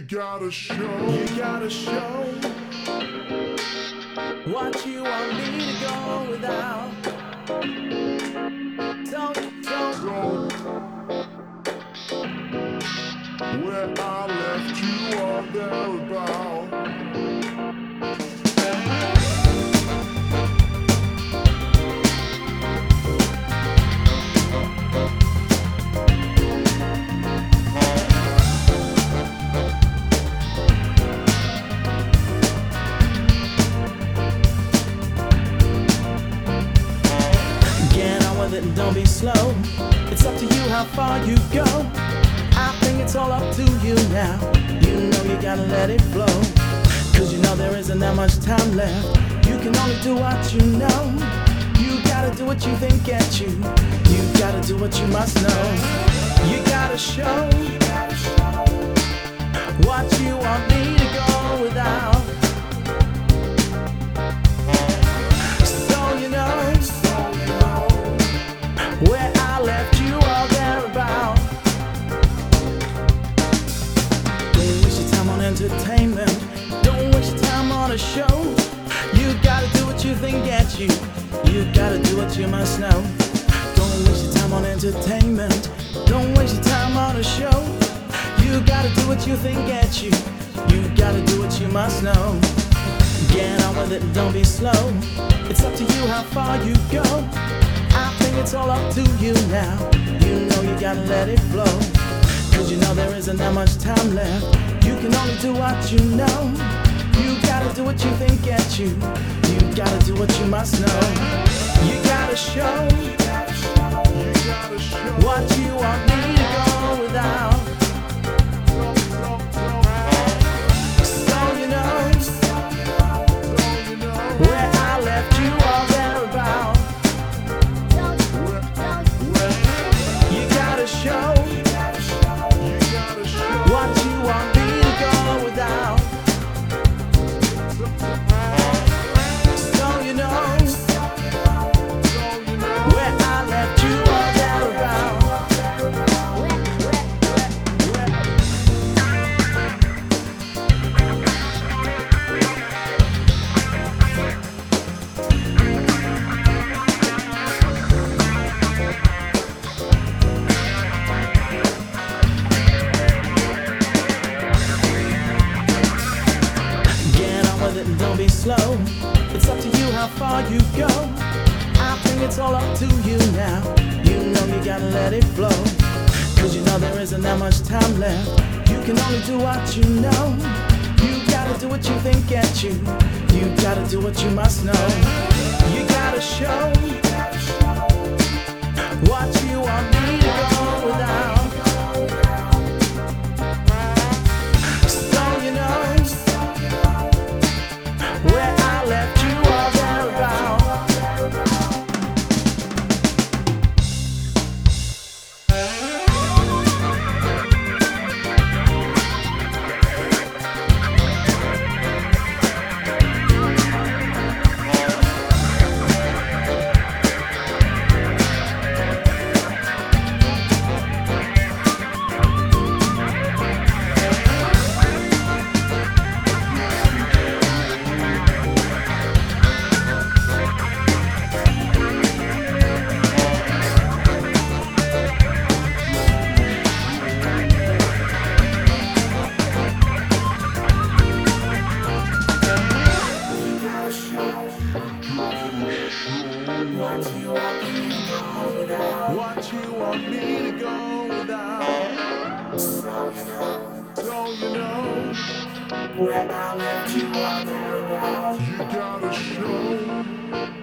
You gotta show what you want me to go without. Don't where I left you or thereabout. And don't be slow. It's up to you how far you go. I think it's all up to you now. You know you gotta let it flow. Cause you know there isn't that much time left. You can only do what you know. You gotta do what you think gets you. You gotta do what you must know. You gotta show what you want me to go without. So you know where I left you all thereabout. Don't waste your time on entertainment. Don't waste your time on a show. You gotta do what you think gets you. You gotta do what you must know. Don't waste your time on entertainment. Don't waste your time on a show. You gotta do what you think gets you. You gotta do what you must know. Get on with it and don't be slow. It's up to you how far you go. I think it's all up to you now. You know you gotta let it flow. Cause you know there isn't that much time left. You can only do what you know. You gotta do what you think gets you. You gotta do what you must know. You gotta show what you want me to go without. So you know where I left you all thereabout. Show what you want me to go without. So you know where I left you all thereabout. And don't be slow. It's up to you how far you go. I think it's all up to you now. You know you gotta let it flow. Cause you know there isn't that much time left. You can only do what you know. You gotta do what you think gets you. You gotta do what you must know. You gotta show what you want me to go without. So you know where I left you all thereabout. What you want me to go without. So you know where I left you all thereabout. You gotta show